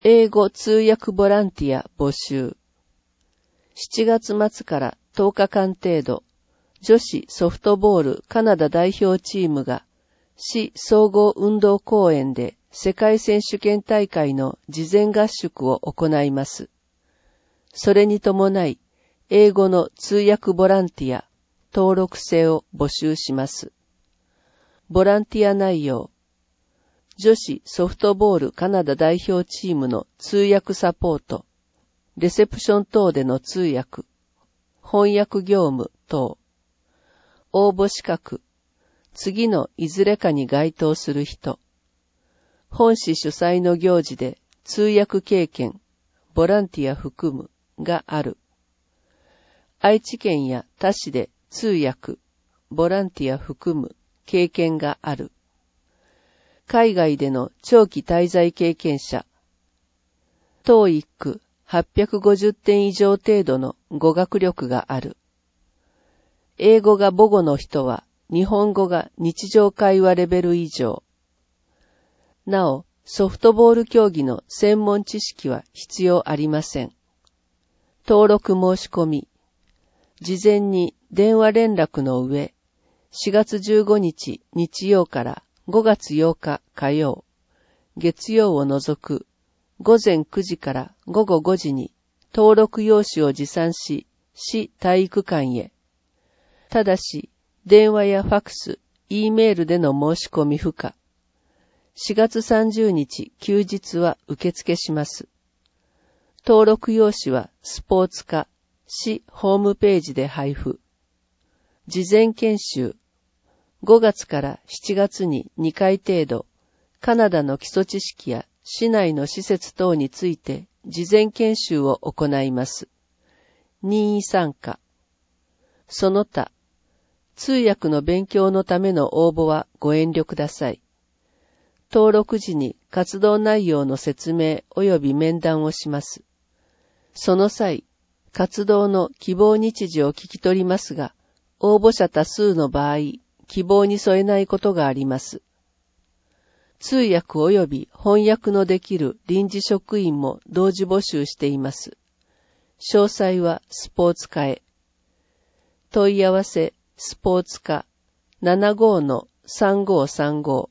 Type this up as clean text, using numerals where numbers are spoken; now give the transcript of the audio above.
英語通訳ボランティア募集。7月末から10日間程度、女子ソフトボールカナダ代表チームが市総合運動公園で世界選手権大会の事前合宿を行います。それに伴い、英語の通訳ボランティア登録制を募集します。ボランティア内容。女子ソフトボールカナダ代表チームの通訳サポート、レセプション等での通訳、翻訳業務等。応募資格。次のいずれかに該当する人。本市主催の行事で通訳経験、ボランティア含むがある。愛知県や他市で通訳、ボランティア含む経験がある。海外での長期滞在経験者。TOEIC 850点以上程度の語学力がある。英語が母語の人は日本語が日常会話レベル以上。なお、ソフトボール競技の専門知識は必要ありません。登録申し込み。事前に電話連絡の上、4月15日日曜から5月8日火曜、月曜を除く午前9時から午後5時に登録用紙を持参し、市体育館へ。ただし、電話やファクス、Eメールでの申し込み不可。4月30日休日は受付します。登録用紙はスポーツ課、市ホームページで配布。事前研修。5月から7月に2回程度、カナダの基礎知識や市内の施設等について事前研修を行います。任意参加。その他、通訳の勉強のための応募はご遠慮ください。登録時に活動内容の説明及び面談をします。その際、活動の希望日時を聞き取りますが、応募者多数の場合、希望に添えないことがあります。通訳及び翻訳のできる臨時職員も同時募集しています。詳細はスポーツ課へ。問い合わせスポーツ課 75-3535